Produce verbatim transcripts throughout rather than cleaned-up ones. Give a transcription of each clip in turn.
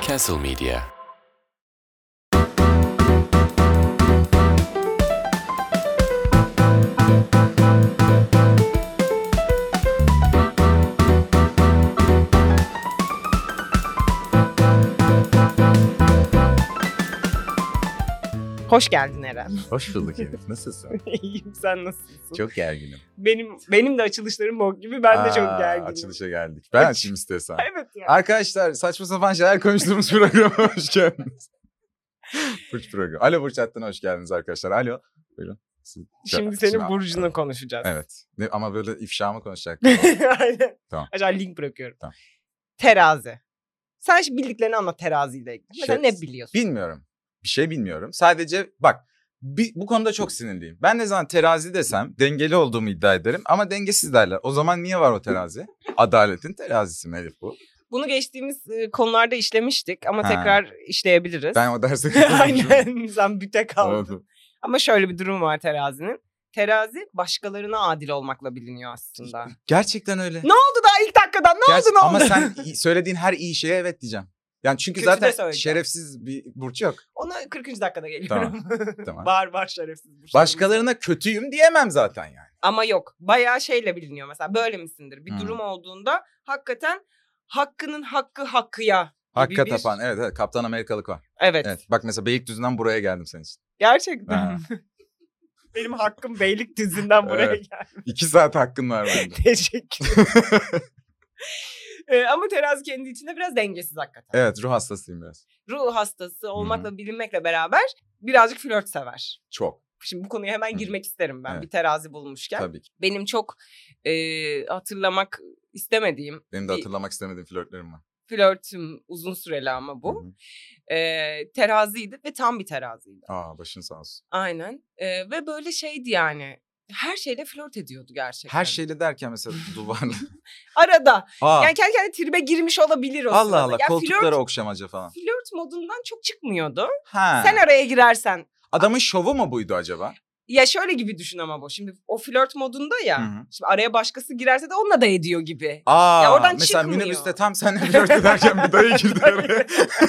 Castle Media. Hoş geldin Eren. Hoş bulduk Elif. Nasılsın? İyiyim, sen nasılsın? Çok gerginim. Benim benim de açılışlarım bok gibi, ben de Aa, çok gerginim. Açılışa geldik. Ben açayım istiyorsan. Evet ya. Arkadaşlar saçma sapan şeyler konuştuğumuz programa hoş geldiniz. Burç programı. Alo Burç hattına hoş geldiniz arkadaşlar. Alo. Buyurun. Siz... Şimdi senin burcunu konuşacağız. Evet. Ne, ama böyle ifşa mı konuşacak? Aynen. Tamam. Acaba link bırakıyorum. Tamam. Terazi. Sen şimdi bildiklerini anlat teraziyle ilgili. Mesela Şey, ne biliyorsun? Bilmiyorum. Bir şey bilmiyorum. Sadece bak bir, bu konuda çok sinirliyim. Ben ne zaman terazi desem dengeli olduğumu iddia ederim ama dengesiz derler. O zaman niye var o terazi? Adaletin terazisi mi Elif bu? Bunu geçtiğimiz e, konularda işlemiştik ama Ha. tekrar işleyebiliriz. Ben o derse katılmışım. Aynen, sen büte kaldın. Oldu. Ama şöyle bir durum var terazinin. Terazi başkalarına adil olmakla biliniyor aslında. Gerçekten öyle. Ne oldu daha ilk dakikadan? Ne Gerçi- oldu ne oldu? Ama sen i- söylediğin her iyi şeye evet diyeceğim. Yani çünkü Kötü de zaten söyleyeceğim. şerefsiz bir burç yok. Ona kırkıncı dakikada geliyorum. Tamam. var var şerefsiz burçlarımız. Başkalarına kötüyüm diyemem zaten yani. Ama yok. Bayağı şeyle biliniyor mesela. Böyle misindir? Bir Hmm. durum olduğunda hakikaten hakkının hakkı hakkıya gibi Hakka bir... tapan evet, evet Kaptan Amerikalık var. Evet. Evet. Bak mesela Beylikdüzü'nden buraya geldim senin için. Gerçekten. Ha. Benim hakkım Beylikdüzü'nden buraya Evet. geldi. İki saat hakkın var bende. Teşekkür ederim. Ee, ama terazi kendi içinde biraz dengesiz hakikaten. Evet ruh hastasıyım biraz. Ruh hastası olmakla bilinmekle beraber birazcık flört sever. Çok. Şimdi bu konuya hemen Hı. girmek isterim ben Evet. bir terazi bulmuşken. Tabii ki. Benim çok e, hatırlamak istemediğim Benim de bir hatırlamak istemediğim flörtlerim var. flörtüm uzun süreli ama Hı bu. hı. E, teraziydi ve tam bir teraziydi. Aa başın sağ olsun. Aynen. E, ve böyle şeydi yani. Her şeyle flört ediyordu gerçekten. Her şeyle derken mesela duvarla. Arada. Aa, Yani kendi kendine tribe girmiş olabilir o Allah sırada. Allah Ya koltuklara flört, okşamaca falan. flört modundan çok çıkmıyordu. Ha. Sen araya girersen. Adamın şovu mu buydu acaba? Ya şöyle gibi düşün ama bu. Şimdi o flört modunda ya. Hı hı. Şimdi araya başkası girerse de onunla da ediyor gibi. Aa, Ya oradan mesela çıkmıyor. minibüste tam seninle flört ederken bir dayı girdi araya.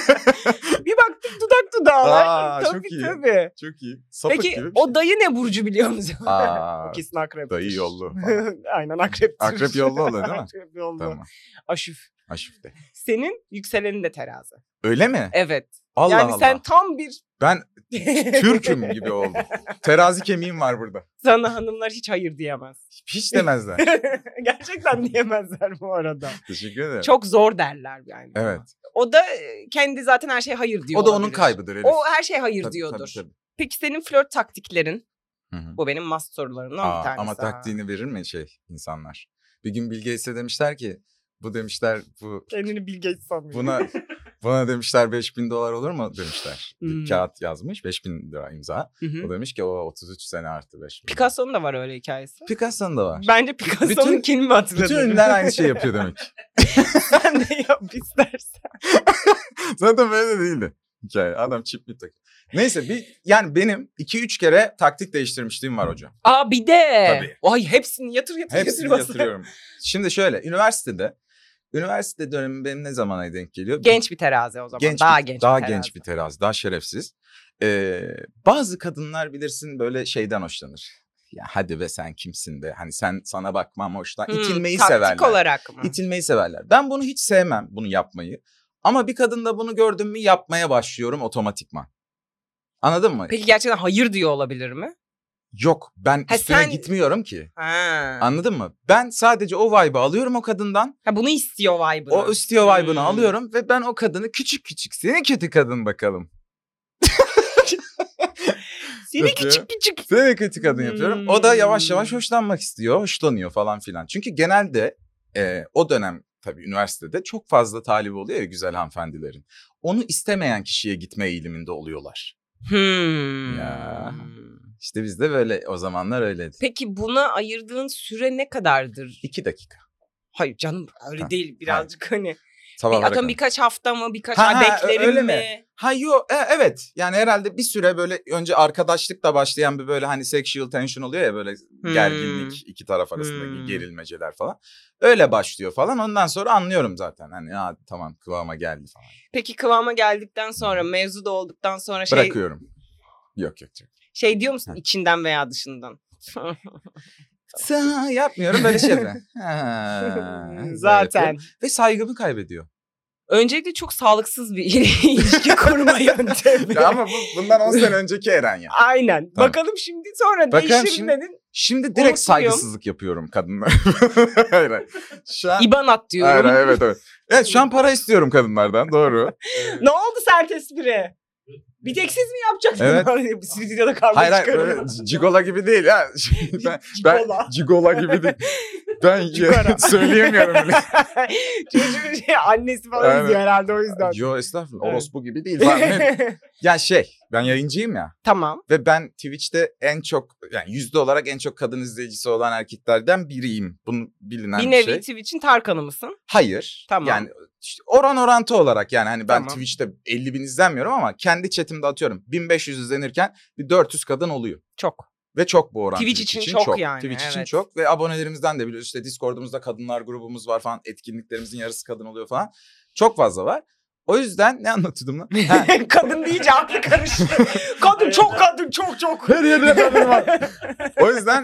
Bir baktık dudak dudağlar. Aa, tabii çok iyi. tabii. Çok iyi. Sapık Peki gibi bir o şey. dayı ne burcu biliyor musun? Aa, O kesin akrep. dayı yollu. Aynen akrep. Akrep yollu oluyor değil mi? Akrep yollu. Tamam. Aşüf. Aşifte. Senin yükselenin de terazi. Öyle mi? Evet. Allah yani Allah. sen tam bir... Ben Türk'üm gibi oldum. Terazi kemiğim var burada. Sana hanımlar hiç hayır diyemez. Hiç demezler. Gerçekten diyemezler bu arada. Teşekkür ederim. Çok zor derler yani. Evet. O da kendi zaten her şeye hayır diyor O da onun olabilir. kaybıdır Elif. O her şeye hayır Tabii, diyordur. tabii, tabii. Peki senin flört taktiklerin? Hı hı. Bu benim must sorularımdan Aa, bir tanesi. ama ha. taktiğini verir mi şey insanlar? Bir gün Bill Gates'e demişler ki bu demişler bu Kendini Bill Gates sanmıyor. buna buna demişler beş bin dolar olur mu demişler. Bir Hmm. kağıt yazmış beş bin lira imza. Hı hı. O demiş ki o otuz üç sene artı beş bin. Picasso'nun da var öyle hikayesi. Picasso'nun da var. Bence Picasso'nun Bütün- kimi mi hatırladın? Bütün ünlüler aynı şey yapıyor demek. Sen de yap istersen. Zaten böyle de değildi hikaye. Adam çip bir takıyor. Neyse bir yani benim iki üç kere taktik değiştirmişliğim var hocam. Aa bir de. Tabii. Ay hepsini yatır yatır Hepsini yatır. basar. yatırıyorum. Şimdi şöyle üniversitede üniversite dönemi benim ne zamana denk geliyor? Genç bir terazi o zaman. Genç daha bir, genç daha bir terazi. genç bir terazi, daha şerefsiz. Ee, bazı kadınlar bilirsin böyle şeyden hoşlanır. Ya hadi be sen kimsin de hani sen sana bakmam hoşlan. Hmm, İtilmeyi taktik severler. olarak mı? İtilmeyi severler. Ben bunu hiç sevmem bunu yapmayı. Ama bir kadında bunu gördüm mü yapmaya başlıyorum otomatikman. Anladın mı? Peki gerçekten hayır diyor olabilir mi? Yok ben Ha, üstüne sen- gitmiyorum ki. Ha. Anladın mı? Ben sadece o vibe'ı alıyorum o kadından. ha bunu istiyor vibe'ını. O istiyor vibe'ını Hmm. alıyorum ve ben o kadını küçük küçük seni kötü kadın bakalım. Seni Yapıyor. küçük küçük. Seni kötü kadın yapıyorum. O da yavaş Hmm. yavaş hoşlanmak istiyor, hoşlanıyor falan filan. Çünkü genelde e, o dönem tabii üniversitede çok fazla talibi oluyor ya güzel hanımefendilerin. Onu istemeyen kişiye gitme eğiliminde oluyorlar. Hmm. Ya. İşte bizde böyle o zamanlar öyleydi. Peki buna ayırdığın süre ne kadardır? İki dakika. Hayır canım öyle Ha, değil birazcık hani. Sabahlara Atıyorum kadar. birkaç hafta mı, birkaç Ha, ay ha, beklerim öyle mi? mi? Ha yo e, evet yani herhalde bir süre böyle önce arkadaşlıkla başlayan bir böyle hani sexual tension oluyor ya böyle Hmm. gerginlik iki taraf arasındaki Hmm. gerilmeceler falan. Öyle başlıyor falan ondan sonra anlıyorum zaten hani ya tamam kıvama geldi falan. Peki kıvama geldikten sonra, Hı. mevzu da olduktan sonra şey Bırakıyorum. Yok yok yok. şey diyor musun Ha. içinden veya dışından? Sa- yapmıyorum böyle şey yapıyorum. Ha, güzel Zaten. yapıyorum. Ve saygımı kaybediyor. Öncelikle çok sağlıksız bir ilişki kurma yöntemi. Ya ama bu, bundan on sene önceki Eren ya. Aynen. Tamam. Bakalım şimdi sonra Bakalım değişir şimdi- mi dedin? Şimdi direkt Unutmuyorum. saygısızlık yapıyorum kadınlara. hayır, hayır. Şu an... İban at diyorum. Hayır, hayır, evet evet. Evet şu an para istiyorum kadınlardan doğru. Ne oldu sert espri? Bir tek siz mi yapacaksınız? Evet. Bu stüdyoda kavga Hayır hayır çıkarın. böyle cigola gibi değil ya. ben, ben Cigola. cigola gibi değil. Ben Cigara. söyleyemiyorum öyle. Çocuğun şey, annesi falan Aynen. izliyor herhalde o yüzden. Yo estağfurullah Evet. orospu gibi değil. Falan. Ya şey ben yayıncıyım ya. Tamam. Ve ben Twitch'te en çok yani yüzde olarak en çok kadın izleyicisi olan erkeklerden biriyim. Bunu bilinen Bir bir, nevi şey. Twitch'in Tarkan'ı mısın? Hayır. Tamam. Yani işte oran orantı olarak yani hani ben Tamam. Twitch'te elli bin izlenmiyorum ama kendi chatimde atıyorum bin beş yüz izlenirken bir dört yüz kadın oluyor. Çok. Ve çok bu oran. Twitch için çok yani, Twitch için evet. çok ve abonelerimizden de biliyoruz işte Discord'umuzda kadınlar grubumuz var falan etkinliklerimizin yarısı kadın oluyor falan. Çok fazla var. O yüzden ne anlatıyordum lan? Ha, Kadın deyince aklı karıştı. Kadın çok kadın çok çok. her yerde kadın var. O yüzden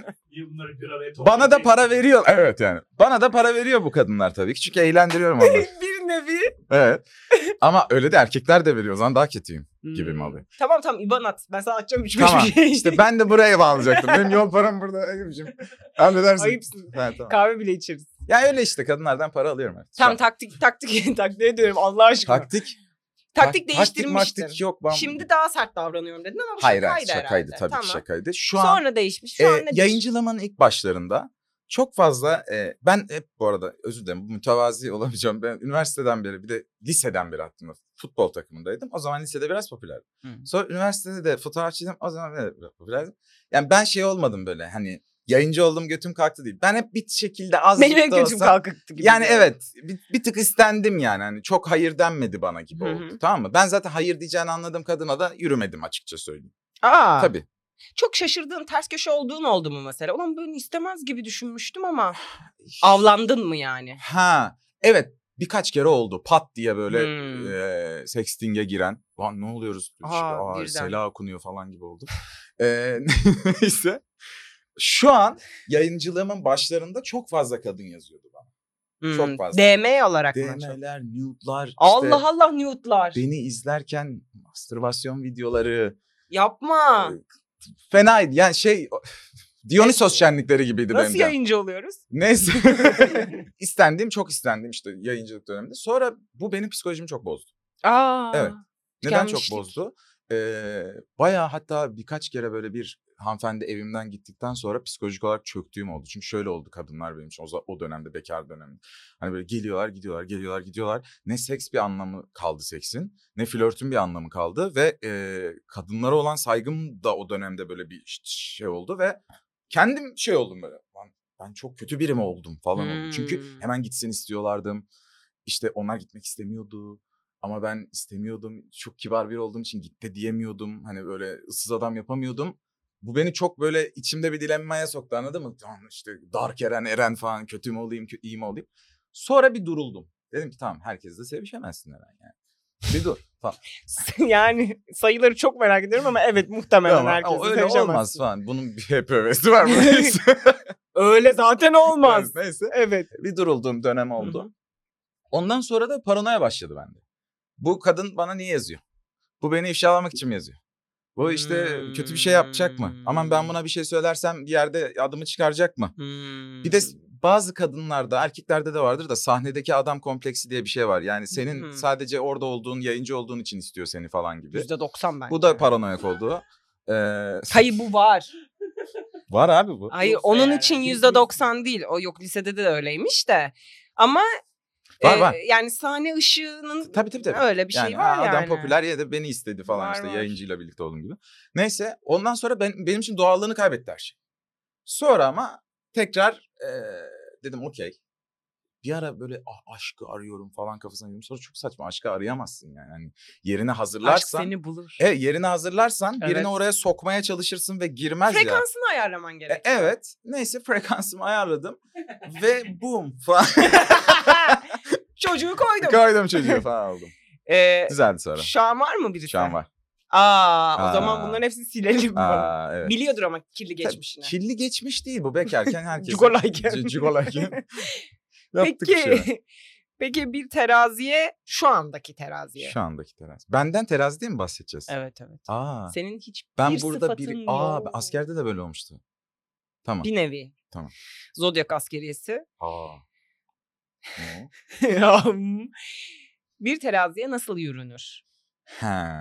bana da para veriyor. Evet yani. Bana da para veriyor bu kadınlar tabii ki. Çünkü eğlendiriyorum onları. Bir nevi. Evet. Ama öyle de erkekler de veriyor. O zaman daha kötüyüm gibi mi Hmm. oluyor? Tamam tamam İban at. Ben sana atacağım üç beş Tamam. bir şey. İşte ben de buraya bağlayacaktım. Benim yol param burada. Ayıpcığım. Halledersin. Ayıpsın. Ha, tamam. Kahve bile içeriz. Ya öyle işte kadınlardan para alıyorum. Evet. Şu Tamam an. taktik taktik taktiğe diyorum Allah aşkına. Taktik. Taktik tak- değiştirmiştin. Taktik yok. Ben... Şimdi daha sert davranıyorum dedin ama bu hayır, şakaydı hayır şakaydı herhalde. tabii Tamam. ki şakaydı. Şu an Sonra değişmiş. Şu e, an ne değişmiş? yayıncılığımın ilk başlarında çok fazla e, ben hep bu arada özür dilerim bu mütevazi olamayacağım. Ben üniversiteden beri bir de liseden beri hatta futbol takımındaydım. O zaman lisede biraz popülerdim. Hı. Sonra üniversitede de fotoğrafçıydım. O zaman da biraz popülerdim. Yani ben şey olmadım böyle hani yayıncı oldum götüm kalktı değil. Ben hep bir şekilde az Benim en da kötüm olsa... kalkıktı gibi. Yani diyor. evet bir, bir tık istendim yani. Hani çok hayır denmedi bana gibi Hı hı. oldu. Tamam mı? Ben zaten hayır diyeceğini anladığım kadına da yürümedim açıkça söyleyeyim. Aa. Tabii. Çok şaşırdığın ters köşe olduğun oldu mu mesela? Ulan böyle istemez gibi düşünmüştüm ama avlandın mı yani? Ha evet birkaç kere oldu pat diye böyle Hmm. e, sexting'e giren. Lan ne oluyoruz? İşte, Aa, aa, birden. Sela okunuyor falan gibi oldu. e, neyse. Şu an yayıncılığımın başlarında çok fazla kadın yazıyordu bana. Hmm. Çok fazla. D M olarak mı? D çok? M'ler, nude'lar. Allah işte Allah nude'lar. beni izlerken mastürbasyon videoları. Yapma. Fenaydı yani şey Dionysos şenlikleri gibiydi benim. Nasıl de. yayıncı oluyoruz? Neyse. İstendiğim çok istendim işte yayıncılık döneminde. Sonra bu benim psikolojimi çok bozdu. Aa. Evet. Neden tükenmişlik. çok bozdu? Ee, bayağı hatta birkaç kere böyle bir hanımefendi evimden gittikten sonra psikolojik olarak çöktüğüm oldu. Çünkü şöyle oldu kadınlar benim için o, o dönemde bekar döneminde. Hani böyle geliyorlar gidiyorlar geliyorlar gidiyorlar. Ne seks bir anlamı kaldı seksin ne flörtün bir anlamı kaldı. Ve e, kadınlara olan saygım da o dönemde böyle bir şey oldu ve kendim şey oldum böyle. Ben, ben çok kötü biri mi oldum falan Hmm. oldu. Çünkü hemen gitsin istiyorlardım. İşte onlar gitmek istemiyordu. Ama ben istemiyordum. Çok kibar biri olduğum için gitti diyemiyordum. Hani böyle ıssız adam yapamıyordum. Bu beni çok böyle içimde bir dilemmaya soktu anladın mı? Tamam işte Dark Eren, Eren falan kötü mü olayım, kö- iyi mi olayım? Sonra bir duruldum. Dedim ki tamam herkesle sevişemezsin Eren yani. Bir dur falan. Yani sayıları çok merak ediyorum ama evet muhtemelen Ama herkesle öyle sevişemezsin. olmaz falan. Bunun bir hep hevesi var. Neyse. Öyle zaten olmaz. Neyse. Evet. Bir durulduğum dönem oldu. Hı hı. Ondan sonra da paranoya başladı bende. Bu kadın bana niye yazıyor? Bu beni ifşalamak için mi yazıyor? Bu işte Hmm. kötü bir şey yapacak mı? Aman ben buna bir şey söylersem bir yerde adımı çıkaracak mı? Hmm. Bir de bazı kadınlarda, erkeklerde de vardır da sahnedeki adam kompleksi diye bir şey var. Yani senin Hmm. sadece orada olduğun, yayıncı olduğun için istiyor seni falan gibi. yüzde doksan bence. Bu da paranoyak olduğu. Ee, Hayır bu var. var abi bu. Hayır Yoksa onun yani için biz- yüzde doksan değil. O yok lisede de öyleymiş de. Ama Var, e, var. yani sahne ışığının Tabii tabii tabii. öyle bir şey yani, var ha, yani. adam popüler ya da beni istedi falan Var, işte var. yayıncıyla birlikte olduğum gibi. Neyse ondan sonra ben, benim için doğallığını kaybetti her şey. Sonra ama tekrar e, dedim okey. bir ara böyle ah, aşkı arıyorum falan kafasına girdim. Sonra çok saçma, aşkı arayamazsın yani. Hani yerini Aşk hazırlarsan. seni bulur. Evet, yerini hazırlarsan Evet. birini oraya sokmaya çalışırsın ve girmez ya. Frekansını ayarlaman E, gerekiyor. evet. Neyse frekansımı ayarladım ve boom falan. Çocuğu koydum. Koydum çocuğu falan aldım. Ee, Güzeldi sonra. şu an var mı birisi? Şu an var. Aa, o Aa. zaman bunların hepsini silelim. Aa, evet. Biliyordur ama kirli Tabii, geçmişini. kirli geçmiş değil bu, bekarken herkes. Cugolayken. C- Cugolayken. Yaptık bir Peki, şey. peki bir teraziye, şu andaki teraziye. Şu andaki terazi. Benden terazi değil mi bahsedeceğiz? Evet evet. Aa, Senin hiçbir ben burada bir... sıfatın Aa, yok. ben askerde de böyle olmuştu. Tamam. Bir nevi. Tamam. Zodyak askeriyesi. Aa. Ne o? Bir teraziye nasıl yürünür? Ha.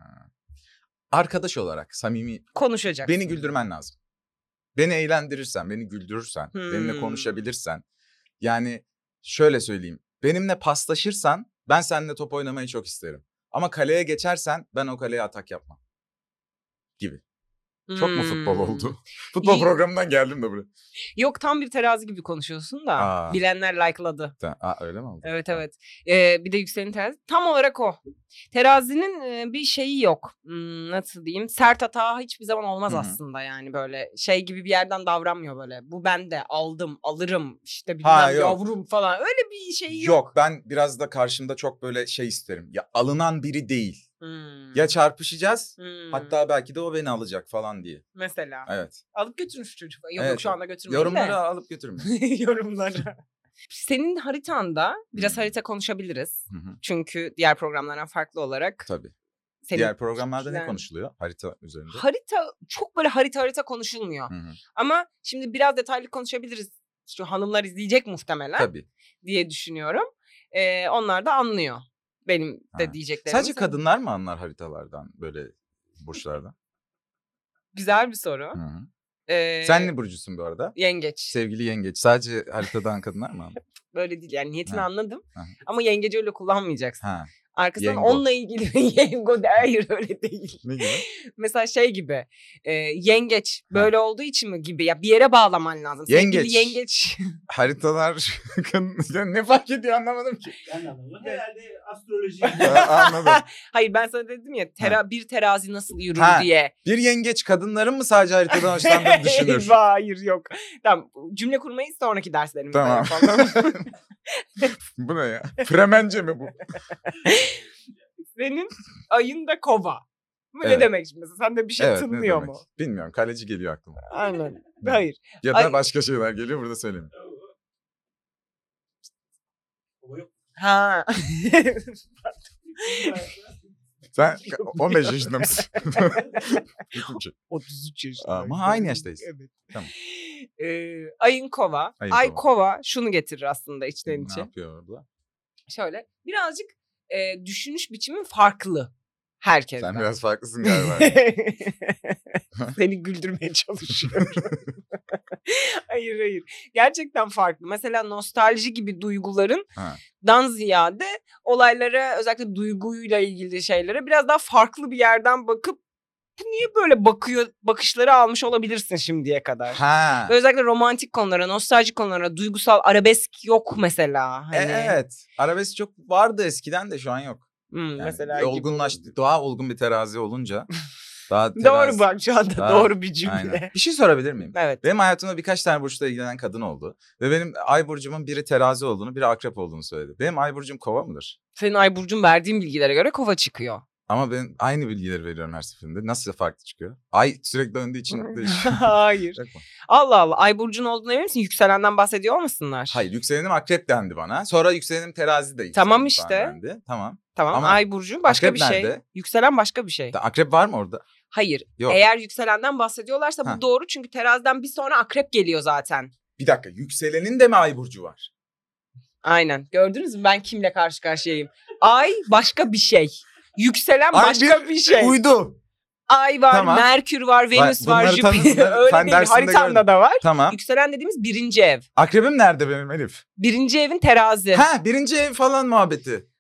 Arkadaş olarak samimi. Konuşacaksın. Beni güldürmen lazım. Beni eğlendirirsen, beni güldürürsen, benimle Hmm. konuşabilirsen. Yani şöyle söyleyeyim. Benimle paslaşırsan ben seninle top oynamayı çok isterim. Ama kaleye geçersen ben o kaleye atak yapmam. Gibi. Çok mu futbol Hmm. oldu? Futbol İyi. programından geldim de buraya. Yok, tam bir terazi gibi konuşuyorsun da. Aa. Bilenler like'ladı. Ta- Aa, öyle mi oldu? Evet evet. Ee, bir de yükselen terazi. Tam olarak o. Terazinin e, bir şeyi yok. Hmm, nasıl diyeyim? Sert hata hiçbir zaman olmaz Hı hı. aslında yani, böyle şey gibi bir yerden davranmıyor böyle. Bu bende, aldım, alırım, işte bilmem Ha, yok. yavrum falan. Öyle bir şey yok. Yok, ben biraz da karşımda çok böyle şey isterim. Ya alınan biri değil. Hmm. Ya çarpışacağız, Hmm. hatta belki de o beni alacak falan diye. Mesela. Evet. Alıp götürün şu çocuğu. Yok Evet, yok, şu anda götürmeyin Yorumları de. alıp götürme. Yorumları. Senin haritanda biraz Hı. harita konuşabiliriz. Hı hı, Çünkü diğer programlardan farklı olarak. tabii. Senin Diğer programlarda ne çekilen- konuşuluyor harita üzerinde? Harita çok böyle harita harita konuşulmuyor. Hı hı, Ama şimdi biraz detaylı konuşabiliriz. Şu hanımlar izleyecek muhtemelen tabii. diye düşünüyorum. Ee, onlar da anlıyor benim de Ha. diyeceklerimi. Sadece kadınlar mı anlar haritalardan, böyle burçlardan? Güzel bir soru. Hı hı. Ee, Sen ne burcusun bu arada? Yengeç. Sevgili yengeç. Sadece haritadan kadınlar mı anlar? Böyle değil yani, niyetini Ha. anladım. Aha. Ama yengeci öyle kullanmayacaksın. Ha. Arkasından Yengo. onunla ilgili yengo de, hayır öyle değil. Ne gibi? Mesela şey gibi, e, yengeç böyle olduğu için mi gibi, ya bir yere bağlaman lazım. Sevgili Yengeç. yengeç. Haritalar ya ne fark ediyor anlamadım ki. Ben de anlamadım. Herhalde astroloji. Ha, anladım. Hayır, ben sana dedim ya tera, bir terazi nasıl yürür Ha. diye. Bir yengeç kadınların mı sadece haritadan hoşlandığını düşünür? Eyvah, hayır yok. Tamam, cümle kurmayı sonraki derslerimizde Tamam. yapalım. Bu ne ya? Fremence mi bu? Senin ayın da kova. Bu Evet. ne demek şimdi? Sen de bir şey Evet, ne tınlıyor demek? mu? Bilmiyorum. Kaleci geliyor aklıma. Aynen. Hayır. Ya da Ay- başka şeyler geliyor, burada söyleyeyim. Kova yok. Ha. Sen on beş yaşında mısın? Bütün şey. otuz üç yaşındayım. Ama aynı yaştayız. Evet. Tamam. Ee, ayın kova. Ayın Ay kova. kova şunu getirir aslında içten Ne içe. yapıyor orada? Şöyle birazcık e, düşünüş biçimin farklı herkesten. Sen biraz farklısın galiba. Seni güldürmeye çalışıyorum. hayır hayır. Gerçekten farklı. Mesela nostalji gibi duyguların Ha. dan ziyade olaylara, özellikle duyguyla ilgili şeylere biraz daha farklı bir yerden bakıp bu niye böyle bakıyor bakışları almış olabilirsin şimdiye kadar. Ha. Ve özellikle romantik konulara, nostaljik konulara, duygusal arabesk yok mesela. Hani, E, evet. Arabesk çok vardı eskiden de şu an yok. hmm, Yani mesela gibi olgunlaştı. Daha olgun bir terazi olunca. Daha olabilir. terazi. Doğru bak, şu anda Daha- doğru bir cümle. Aynen. Bir şey sorabilir miyim? Evet. Benim hayatımda birkaç tane burçla ilgilenen kadın oldu. Ve benim ay burcumun biri terazi olduğunu, biri akrep olduğunu söyledi. Benim ay burcum kova mıdır? Senin ay burcun verdiğin bilgilere göre kova çıkıyor. Ama ben aynı bilgileri veriyorum her seferinde. Nasıl farklı çıkıyor? Ay sürekli döndüğü için değişiyor. Hayır. Yok mu? Allah Allah, ay burcun olduğunu emin misin? Yükselenden bahsediyor olmasınlar? Hayır, yükselenim akrep dendi bana. Sonra yükselenim terazi de Tamam yükselenim falan işte. dendi. Tamam. Tamam, Ama ay burcu başka akrep bir şey. nerede? Yükselen başka bir şey. Da- Akrep var mı orada? Hayır. Yok. Eğer yükselenden bahsediyorlarsa Ha. bu doğru, çünkü teraziden bir sonra akrep geliyor zaten. Bir dakika, yükselenin de mi ay burcu var? Aynen. Gördünüz mü ben kimle karşı karşıyayım? Ay başka bir şey. Yükselen Ay başka bir, şey. Uydu. Ay var, Tamam. Merkür var, Venüs var, bunları tanı- Jüpiter. bunları Öyle fen değil. dersinde Haritamda gördüm. da var. Tamam. Yükselen dediğimiz birinci ev. Akrebim nerede benim Elif? Birinci evin terazi. Ha, birinci ev falan muhabbeti.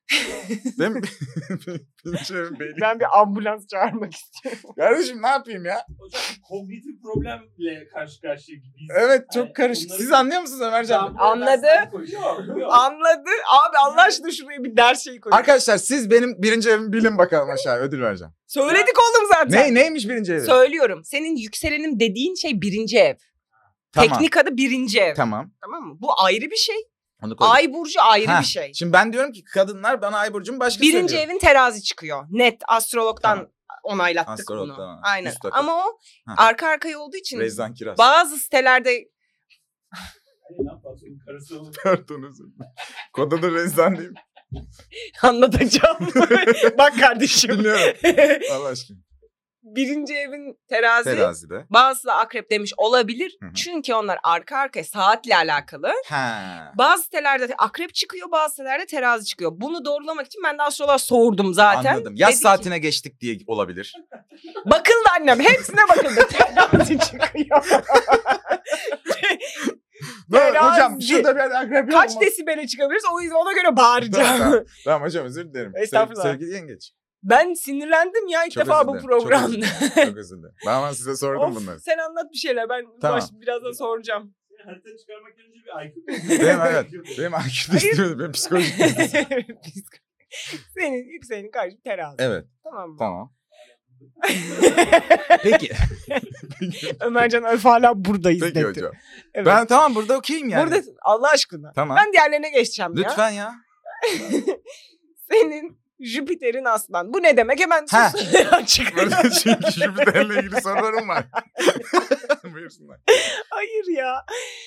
Benim birinci evim belli. Ben bir ambulans çağırmak istiyorum. Kardeşim ne yapayım ya? Hocam kognitif problemle karşı karşıya gibiyiz. Evet çok Yani karışık. onları- Siz anlıyor musunuz Ömercan? Anladı. Yok yok. Anladı. Abi Allah aşkına şuraya bir ders şeyi koy. Arkadaşlar siz benim birinci evimi bilin bakalım aşağıya ödül vereceğim. Söyledik oğlum zaten. Ne neymiş birinci evi? Söylüyorum. Senin yükselenin dediğin şey birinci ev. Tamam. Teknik adı birinci ev. Tamam. Tamam mı? Bu ayrı bir şey. Onu koydum. Ay burcu ayrı Heh, bir şey. Şimdi ben diyorum ki kadınlar bana Ay burcumu başka Birinci söylüyor. evin terazi çıkıyor. Net astrologdan Tamam. onaylattık Astrologdan, bunu. ha. Aynen. Üst takım. Ama o Ha. arka arkaya olduğu için Rezan Kiraz. bazı sitelerde Hani lan patronun karısı olur. Pardon özür dilerim. Kod adı Rezan değil mi? anlatacağım. Bak kardeşim. Biliyorum. Allah aşkına. Birinci evin terazi. Terazide. Bazısı da akrep demiş olabilir. Hı hı. Çünkü onlar arka arkaya saatle alakalı. Ha. Bazı sitelerde akrep çıkıyor, bazı sitelerde terazi çıkıyor. Bunu doğrulamak için ben de astroloğa sordum zaten. Anladım. Yaz Dedi ki- saatine geçtik diye olabilir. Bakıldı annem. Hepsine bakıldı. Terazi çıkıyor. Ne, Terazi. hocam şurada bir akrep yok Kaç mu? desibele çıkabiliriz? O yüzden ona göre Tamam, bağıracağım. tamam. Tamam hocam özür dilerim. Sev- Estağfurullah. Sevgili yengeç. Ben sinirlendim ya ilk Çok defa özür bu dilerim, programda. Çok özür dilerim. Çok özür dilerim. Ben ama size sordum Of, bunları. sen anlat bir şeyler. Ben Tamam. baş, birazdan soracağım. Harita çıkarmak önce bir I Q. Benim evet. Benim I Q istiyordu. Benim psikolojik istiyordu. Senin yükseğinin karşı terazi. Evet. Tamam mı? Tamam. Peki. Ömercan Öf hala buradayız Peki dedi. hocam. Evet. Ben tamam burada okuyayım yani. Burada Allah aşkına. Tamam. Ben diğerlerine geçeceğim ya. Lütfen ya. Senin Jüpiter'in aslan. Bu ne demek? Hemen Ha. sus. Açık. Burada çünkü Jüpiter'le ilgili sorularım var. Buyursunlar. Hayır ya.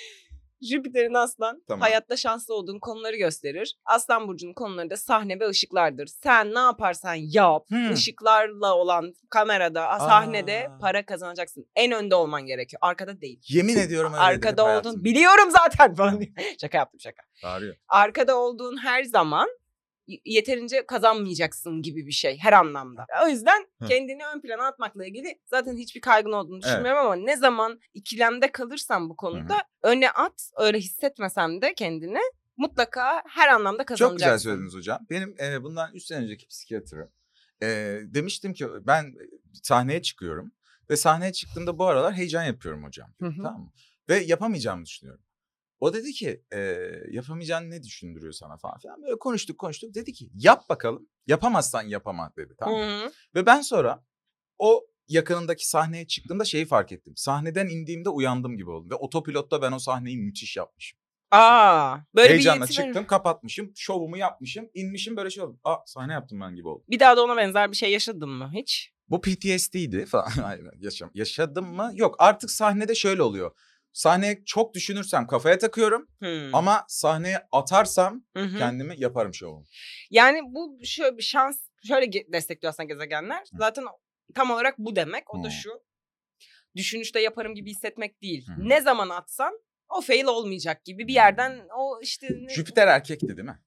Jüpiter'in aslan Tamam. hayatta şanslı olduğun konuları gösterir. Aslan burcunun konuları da sahne ve ışıklardır. Sen ne yaparsan yap, Hmm. ışıklarla olan kamerada, sahnede para kazanacaksın. En önde olman gerekiyor. Arkada değil. Yemin ediyorum öyle Arkada dedim olduğun hayatımda. biliyorum zaten falan diye. Şaka yaptım şaka. Bağırıyor. Arkada olduğun her zaman y- yeterince kazanmayacaksın gibi bir şey her anlamda. O yüzden Hı. kendini ön plana atmakla ilgili zaten hiçbir kaygın olduğunu Evet. düşünmüyorum ama ne zaman ikilemde kalırsan bu konuda öne at, öyle hissetmesen de kendini mutlaka her anlamda kazanacaksın. Çok güzel söylediniz hocam. Benim e, bundan üç sene önceki psikiyatrım e, demiştim ki ben sahneye çıkıyorum ve sahneye çıktığımda bu aralar heyecan yapıyorum hocam. Hı hı. Tamam mı? Ve yapamayacağımı düşünüyorum. O dedi ki e, yapamayacağını ne düşündürüyor sana falan filan. Böyle konuştuk konuştuk. Dedi ki yap bakalım. Yapamazsan yapama dedi. Tamam mı? Hı hı. Ve ben sonra o yakınındaki sahneye çıktığımda şeyi fark ettim. Sahneden indiğimde uyandım gibi oldum. Ve otopilotta ben o sahneyi müthiş yapmışım. Aa, böyle Heyecanla bir yeti var. çıktım, kapatmışım, şovumu yapmışım, inmişim böyle şey oldu. Aa sahne yaptım ben gibi oldu. Bir daha da ona benzer bir şey yaşadın mı hiç? Bu P T S D'ydi falan. Hayır, yaşam, yaşadım mı? Yok artık sahnede şöyle oluyor. Sahneye çok düşünürsem kafaya takıyorum Hmm. ama sahneye atarsam Hı hı. kendimi yaparım şovumu. Yani bu şöyle bir şans şöyle ge- destekliyor aslında gezegenler. Hı. Zaten tam olarak bu demek. O da Hı. şu. Düşünüşte yaparım gibi hissetmek değil. Hı. Ne zaman atsan o fail olmayacak gibi bir yerden o işte ne- Jüpiter erkekti değil mi?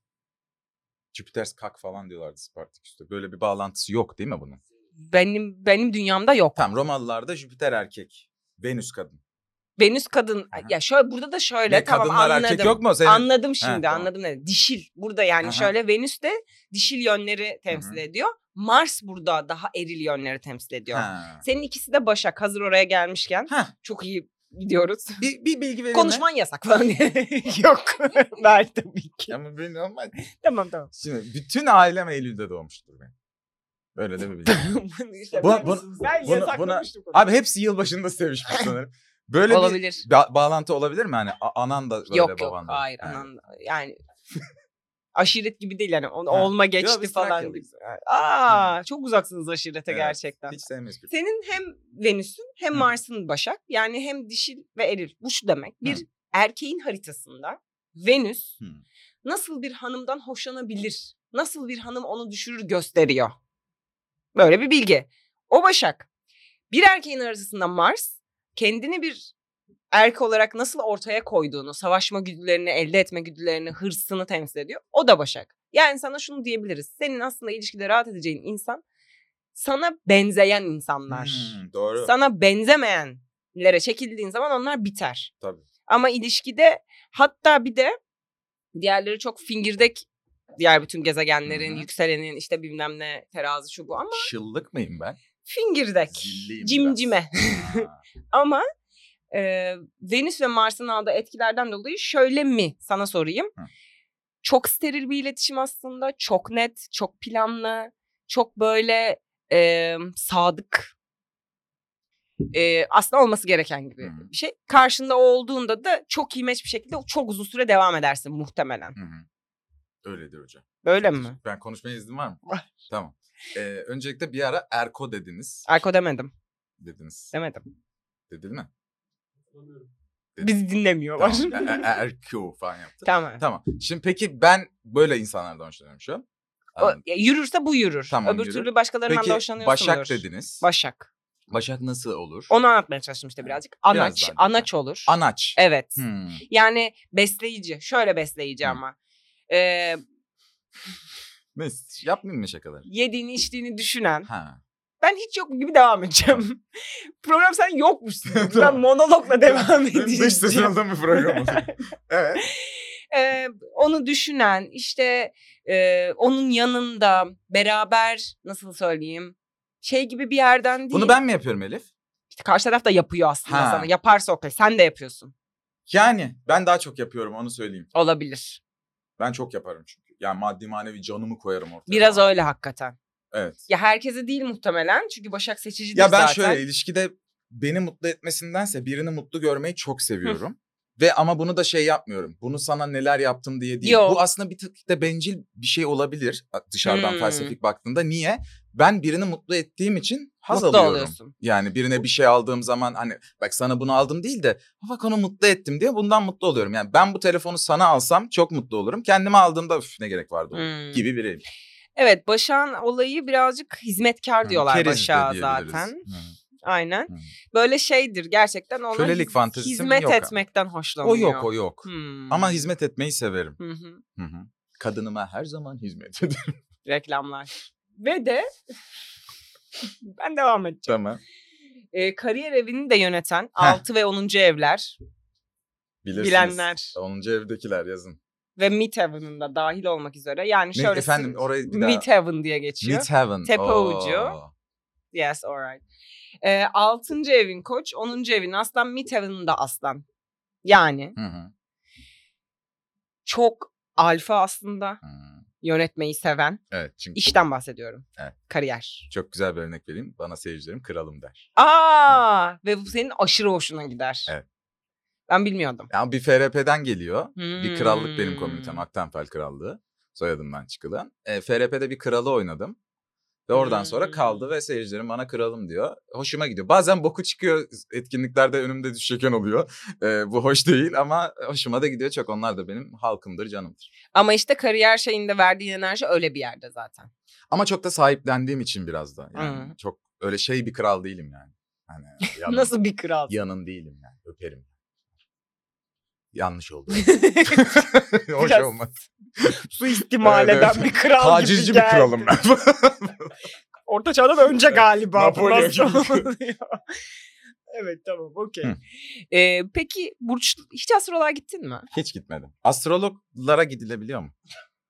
Jüpiter kak falan diyorlardı Spartaküs'te. Böyle bir bağlantısı yok değil mi bunun? benim benim dünyamda yok. Tamam Romalılarda Jüpiter erkek, Venüs kadın. Venüs kadın. Aha. Ya şöyle burada da şöyle Ne tamam kadınlar anladım. erkek yok mu senin? Anladım şimdi tamam. anladım ne. Dişil burada yani Aha. şöyle Venüs de dişil yönleri temsil Hı hı. ediyor. Mars burada daha eril yönleri temsil ediyor. Ha. Senin ikisi de Başak. Hazır oraya gelmişken Heh, çok iyi gidiyoruz. bir, bir bilgi verin. Konuşman yasak falan diye. Yok. Ver tabii ki. Ama benim normal. Tamam tamam. Şimdi bütün ailem Eylül'de doğmuştur benim. Öyle de bir bilgi. Bunu işte Bu- ben- bu- ben bunu- yasaklamıştım. onu. Abi hepsi yılbaşında sevişmiş sanırım. Böyle Olabilir. bir ba- bağlantı olabilir mi? Hani a- anan da böyle Yok yok baban da. hayır Yani. anan yani aşiret gibi değil yani o- Ha. olma Yo, geçti biz falan. Trakyalıyız. Aa çok uzaksınız aşirete Evet, gerçekten. Hiç sevmeyiz. bir- Senin hem Venüs'ün hem Hı. Mars'ın Başak yani hem dişil ve eril. Bu şu demek bir Hı. erkeğin haritasında Venüs Hı. nasıl bir hanımdan hoşlanabilir, nasıl bir hanım onu düşürür gösteriyor. Böyle bir bilgi. O Başak. Bir erkeğin haritasında Mars kendini bir erkek olarak nasıl ortaya koyduğunu, savaşma güdülerini, elde etme güdülerini, hırsını temsil ediyor. O da Başak. Yani sana şunu diyebiliriz. Senin aslında ilişkide rahat edeceğin insan sana benzeyen insanlar. Hmm, doğru. Sana benzemeyenlere çekildiğin zaman onlar biter. Tabii. Ama ilişkide hatta bir de diğerleri çok fingirdek Diğer bütün gezegenlerin, Hı hı. yükselenin işte bilmem ne terazi şu bu ama Şıllık mıyım ben? fingirdek, Zilliyim cimcime. biraz. Ha. Ama e, Venüs ve Mars'ın aldığı etkilerden dolayı şöyle mi sana sorayım. Hı. Çok steril bir iletişim aslında. Çok net, çok planlı, çok böyle e, sadık. E, aslında olması gereken gibi Hı. bir şey. Karşında o olduğunda da çok iğrenç bir şekilde çok uzun süre devam edersin muhtemelen. Hı hı. Öyledir hocam. Böyle Çok mi? teşekkür- Ben konuşmaya izin var mı? Var. Tamam. Ee, öncelikle bir ara Erko dediniz. Erko demedim. Dediniz. Demedim. Dedin mi? Hatırlamıyorum. Bizi dinlemiyorlar. Tamam. E- e- Erko falan yaptı. Tamam. Tamam. Şimdi peki ben böyle insanlardan hoşlanıyorum şu an. O, Anladım. ya yürürse bu yürür. Tamam, Öbür yürür. türlü başkalarından Peki da hoşlanıyorsundur. Başak dediniz. Başak. Başak nasıl olur? Onu anlatmaya çalıştım işte birazcık. Biraz Anaç, daha detay. anaç olur. Anaç. Evet. Hmm. Yani besleyici. Şöyle besleyici Hı. ama. Ee, Ne? Yapmayayım mı şakaları? yediğini içtiğini düşünen. Ha. Ben hiç yok gibi devam edeceğim. Program sen yokmuşsun. Ben Tamam. monologla devam edeceğim. Dış sesin olduğum bir program oldu. Evet. Ee, onu düşünen, işte e, onun yanında beraber nasıl söyleyeyim, şey gibi bir yerden değil. Bunu ben mi yapıyorum Elif? İşte karşı taraf da yapıyor aslında Ha. sana. Yaparsa okey. Sen de yapıyorsun. Yani ben daha çok yapıyorum onu söyleyeyim. Olabilir. Ben çok yaparım çünkü. Yani maddi manevi canımı koyarım ortaya. Biraz öyle hakikaten. Evet. Ya herkese değil muhtemelen. Çünkü Başak seçicidir Ya ben zaten. şöyle ilişkide beni mutlu etmesindense birini mutlu görmeyi çok seviyorum. Ve ama bunu da şey yapmıyorum. Bunu sana neler yaptım diye değil. Yok. Bu aslında bir tık da bencil bir şey olabilir dışarıdan Hmm. felsefik baktığında. Niye? Ben birini mutlu ettiğim için haz Mutlu alıyorum. oluyorsun. Yani birine bir şey aldığım zaman hani bak sana bunu aldım değil de bak onu mutlu ettim diye bundan mutlu oluyorum. Yani ben bu telefonu sana alsam çok mutlu olurum. Kendime aldığımda üf ne gerek vardı Hmm. gibi biriyim. Evet, Başak'ın olayı birazcık hizmetkar Hı, diyorlar keriz de Başak'a diyebiliriz. zaten. Hı. Aynen. Hı. Böyle şeydir gerçekten ona Kölelik hiz- fantezisi hizmet yok ama. etmekten hoşlanıyor. O yok o yok. Hmm. Ama hizmet etmeyi severim. Hı hı. Hı hı. Kadınıma her zaman hizmet ederim. Reklamlar. Ve de ben devam edeceğim. Tamam. Ee, kariyer evini de yöneten Heh. altı ve onuncu evler Bilirsiniz. bilenler onuncu evdekiler yazın. ve Midheaven'ın da dahil olmak üzere. Yani Ne, şöyle efendim orayı bir daha. Midheaven diye geçiyor. Midheaven. Tepe Oo. ucu. Yes, alright. Ee, altıncı evin Koç, onuncu evin Aslan, Midheaven'ın da Aslan. Yani Hı hı. çok alfa aslında, Hı. yönetmeyi seven. Evet çünkü İşten bahsediyorum. Evet. Kariyer. çok güzel bir örnek vereyim. Bana seyircilerim kralım der. Aa, ve bu senin aşırı hoşuna gider. Evet. Ben bilmiyordum. Yani bir F R P'den geliyor. Bir krallık benim Hmm. komünitem. Aktenfel Krallığı. Soyadımdan çıkılan. E, F R P'de bir kralı oynadım. Ve oradan sonra Hmm. kaldı ve seyircilerim bana kralım diyor. Hoşuma gidiyor. Bazen boku çıkıyor etkinliklerde önümde düşecekken oluyor. E, bu hoş değil ama hoşuma da gidiyor çok. Onlar da benim halkımdır, canımdır. Ama işte kariyer şeyinde verdiğin enerji öyle bir yerde zaten. Ama çok da sahiplendiğim için biraz da. Yani Hı. çok öyle şey bir kral değilim yani. Hani yanın, Nasıl bir kral? yanın değilim yani. Öperim. Yanlış oldu. Hoş Biraz olmadı. Suistimal Evet, eden evet. bir kral Tacizci gibi bir geldi. kralım ben. Orta çağdan önce galiba. Napolyon Nasıl gibi. oluyor? Evet tamam okey. Hı. Ee, peki Burç hiç astroloğa gittin mi? Hiç gitmedim. Astrologlara gidilebiliyor mu?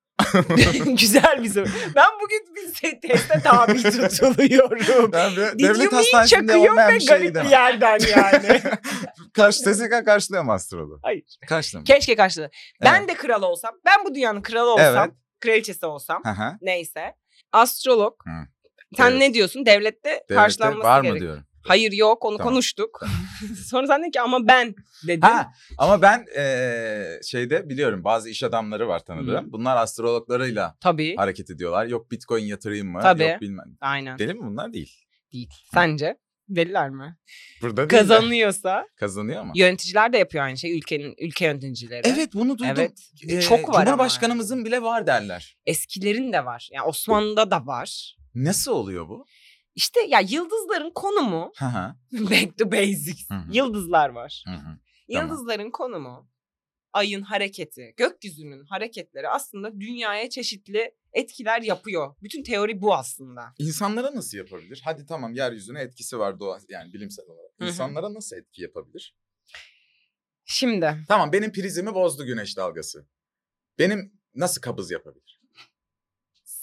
Güzel bir soru. Ben bugün bir se- teste tabi tutuluyorum. Ben bir Did devlet you mean hastanesinde çakıyor olmayan ve bir şey garip bir gidemem. yerden yani. Karşı T S K karşılıyor mu astrologu? Hayır. Karşılamıyor. Keşke karşılığı. Ben Evet. de kral olsam, ben bu dünyanın kralı olsam, Evet. kraliçesi olsam, Hı hı. neyse. Astrolog. Hı. Sen Evet. ne diyorsun? Devlette, Devlette karşılanması var mı gerek. diyorum. Hayır yok onu Tamam. konuştuk. Sonra sen dedin ki ama ben dedin. Ha ama ben eee, şeyde biliyorum bazı iş adamları var tanıdığım. Hı. Bunlar astrologlarıyla Tabii. hareket ediyorlar. Yok Bitcoin yatırayım mı? Tabii. Yok bilmem. Aynen. Deli mi bunlar? Değil. Değil. Sence? Deliler mi? Burada değil de. Kazanıyorsa Kazanıyor mu? yöneticiler de yapıyor aynı şey. Ülkenin ülke yöneticileri. Evet bunu duydum. Evet. Ee, Çok var ama Cumhurbaşkanımızın bile var derler. Eskilerin de var. Yani Osmanlı'da da var. Nasıl oluyor bu? İşte ya yıldızların konumu Hı hı. back to basics. Hı hı. Yıldızlar var. Hı hı. Yıldızların konumu, ayın hareketi, gökyüzünün hareketleri aslında dünyaya çeşitli etkiler yapıyor. Bütün teori bu aslında. İnsanlara nasıl yapabilir? Hadi tamam yeryüzüne etkisi var doğa yani bilimsel olarak. Hı hı. İnsanlara nasıl etki yapabilir? Şimdi Tamam benim prizimi bozdu güneş dalgası. Benim nasıl kabız yapabilir?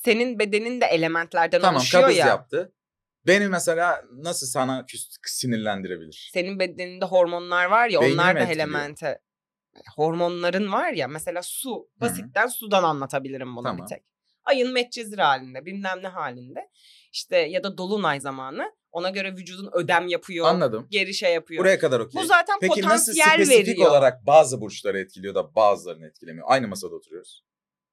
senin bedenin de elementlerden Tamam, oluşuyor kabız ya. yaptı. Beni mesela nasıl sana küs- sinirlendirebilir? Senin bedeninde hormonlar var ya, Beynini onlar mi da etkiliyor? elemente. Hormonların var ya, mesela su. Basitten sudan anlatabilirim bunu Tamam. bir tek. Ayın metcezir halinde, bilmem ne halinde. İşte ya da dolunay zamanı. Ona göre vücudun ödem yapıyor. Anladım. Geri şey yapıyor. Buraya kadar okey. Bu zaten Peki nasıl potansiyel spesifik veriyor. olarak bazı burçları etkiliyor da bazılarını etkilemiyor? Aynı masada oturuyoruz.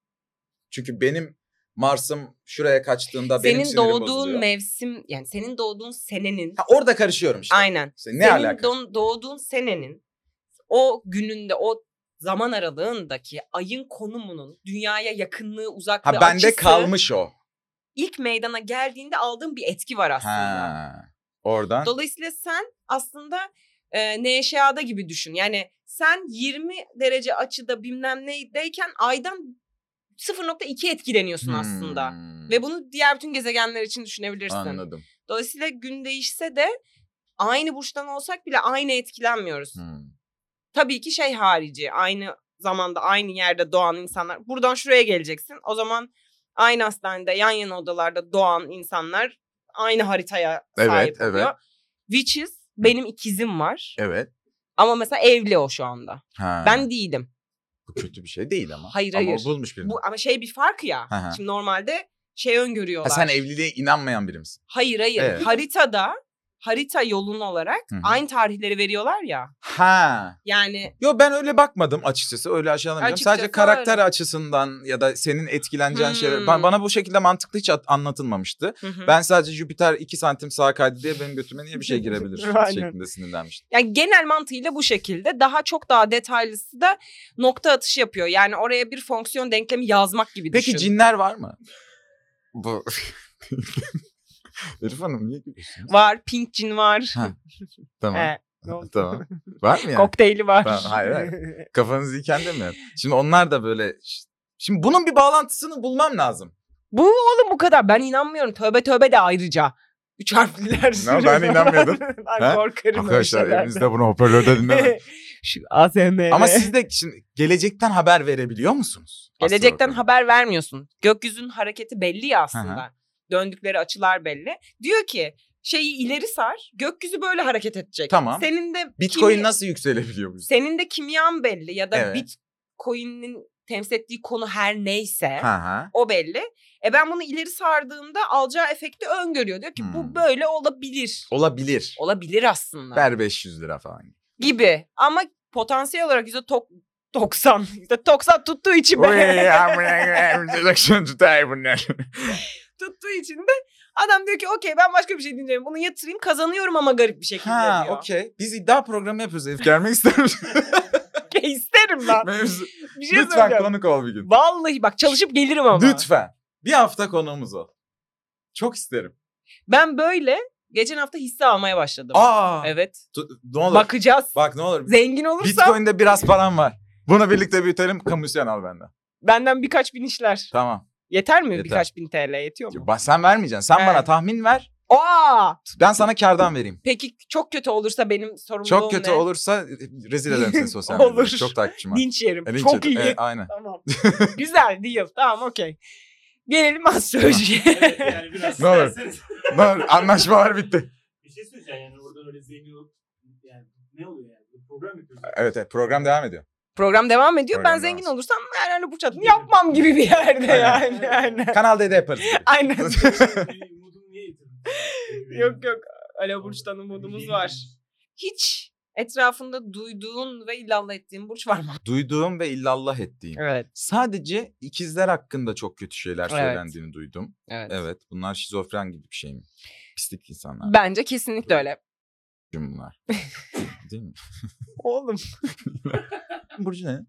Çünkü benim Mars'ım şuraya kaçtığında benim Senin sinirim doğduğun bozuluyor. mevsim, yani senin doğduğun senenin. Ha, orada karışıyorum işte. Aynen. İşte ne Senin alaka? don- doğduğun senenin o gününde, o zaman aralığındaki ayın konumunun dünyaya yakınlığı, uzaklığı, Ha, bende açısı kalmış o. ilk meydana geldiğinde aldığın bir etki var aslında. Ha. Oradan. Dolayısıyla sen aslında e, N Ş A'da gibi düşün. Yani sen yirmi derece açıda bilmem neydeyken aydan sıfır nokta iki etkileniyorsun aslında. Hmm. Ve bunu diğer bütün gezegenler için düşünebilirsin. Anladım. Dolayısıyla gün değişse de aynı burçtan olsak bile aynı etkilenmiyoruz. Hmm. Tabii ki şey harici, aynı zamanda aynı yerde doğan insanlar. Buradan şuraya geleceksin. O zaman aynı hastanede yan yana odalarda doğan insanlar aynı haritaya sahip Evet, oluyor. evet. Which is benim ikizim var. Evet. Ama mesela evli o şu anda. Ha. Ben değilim. Bu kötü bir şey değil ama. Hayır, ama hayır. o bulmuş birini. Bu ama şey bir fark ya. Hı hı. Şimdi normalde şey Ha, öngörüyorlar. sen evliliğe inanmayan biri misin? Hayır hayır. Evet. Haritada harita yolun olarak Hı hı. aynı tarihleri veriyorlar ya. Ha. Yani Yo, ben öyle bakmadım açıkçası. Öyle aşağılamayacağım. Açıkçası Sadece karakter öyle. açısından ya da senin etkileneceğin Hmm. şeyler. Ba- Bana bu şekilde mantıklı hiç at- anlatılmamıştı. hı hı. Ben sadece Jüpiter iki santim sağa kaydı diye benim götüme niye bir şey girebilir Aynen. şeklinde sinirlenmiştim. Yani genel mantığıyla bu şekilde. Daha çok daha detaylısı da nokta atışı yapıyor. Yani oraya bir fonksiyon denklemi yazmak gibi Peki düşün. cinler var mı? Bu... Elif Hanım niye gülüyorsunuz? Var. Pink cin var. Ha, Tamam. He, ne oldu? Tamam. Var mı yani? Kokteyli var. Tamam, hayır, hayır. Kafanız iyiken demiyorum. Şimdi onlar da böyle... Şimdi bunun bir bağlantısını bulmam lazım. Bu oğlum bu kadar. Ben inanmıyorum. Tövbe tövbe de ayrıca. Üç harfliler. Ne, ben inanmıyordum. Ben Ha? korkarım. öyle Arkadaşlar şeylerden. evinizde bunu hoparlörde dinlemeyin. Şu A S M R. Ama siz de şimdi gelecekten haber verebiliyor musunuz? Gelecekten Astrolog haber vermiyorsun. Gökyüzünün hareketi belli ya Hı aslında. Döndükleri açılar belli. Diyor ki şeyi ileri sar. Gökyüzü böyle hareket edecek. Tamam. Senin de Bitcoin kimi- nasıl yükselebiliyor bu? senin de kimyan belli ya da Evet. Bitcoin'in temsil ettiği konu her neyse Ha ha. o belli. E ben bunu ileri sardığımda alacağı efekti öngörüyor. Diyor ki Hmm. bu böyle olabilir. Olabilir. Olabilir aslında. Ver beş yüz lira falan. Gibi. Ama potansiyel olarak yüzde doksan. yüzde doksan tuttuğu için Oy, be. amına koyayım, tutar bunlar. tuttuğu için de adam diyor ki okey ben başka bir şey dinleyeceğim. Bunu yatırayım kazanıyorum ama garip bir şekilde Ha, diyor. okey. Biz iddia programı yapıyoruz. Elif gelmek ister misin? Okey isterim ben. Mevzu. Bir şey Lütfen söyleyeceğim. konuk ol bir gün. Vallahi bak çalışıp gelirim ama. Lütfen. Bir hafta konuğumuz ol. Çok isterim. Ben böyle geçen hafta hisse almaya başladım. Aa. Evet. Tu- ne olur. Bakacağız. Bak ne olur. Zengin olursam Bitcoin'de biraz param var. Bunu birlikte büyütelim. Komisyon al benden. benden birkaç bin işler. Tamam. Yeter mi Yeter. birkaç bin T L yetiyor mu? Ba- Sen vermeyeceksin. Sen Evet. bana tahmin ver. Aa! Ben sana kardan vereyim. Peki çok kötü olursa benim sorumluluğum Çok kötü ne? olursa rezil ederim seni sosyal medyada. Olur. Çok takipçim var. Linç yerim. E, linç çok ederim. iyi. E, aynen. Tamam. Güzel deal. Tamam okey. Gelelim astrolojiye. Evet, yani biraz Ne olur. isterseniz- Ne olur, anlaşmalar bitti. Bir şey söyleyeceğim yani oradan öyle zengin olup yani ne oluyor yani? Bir program yapıyoruz. Evet, evet, program devam ediyor. Program devam ediyor. Program ben zengin devam. olursam herhalde bu çatını yapmam gibi bir yerde Aynen. yani. Aynen. Kanal D'de yaparız. Aynen. Benim umudumu niye yitirdin? yok yok. Ala burçtan umudumuz var. Hiç etrafında duyduğun ve illallah ettiğin burç var mı? Duyduğum ve illallah ettiğim. Evet. Sadece ikizler hakkında çok kötü şeyler Evet. söylendiğini duydum. Evet. Evet, bunlar şizofren gibi bir şey mi? Pislik insanlar. Bence kesinlikle öyle. bunlar. Değil mi? Oğlum. Burcu ne?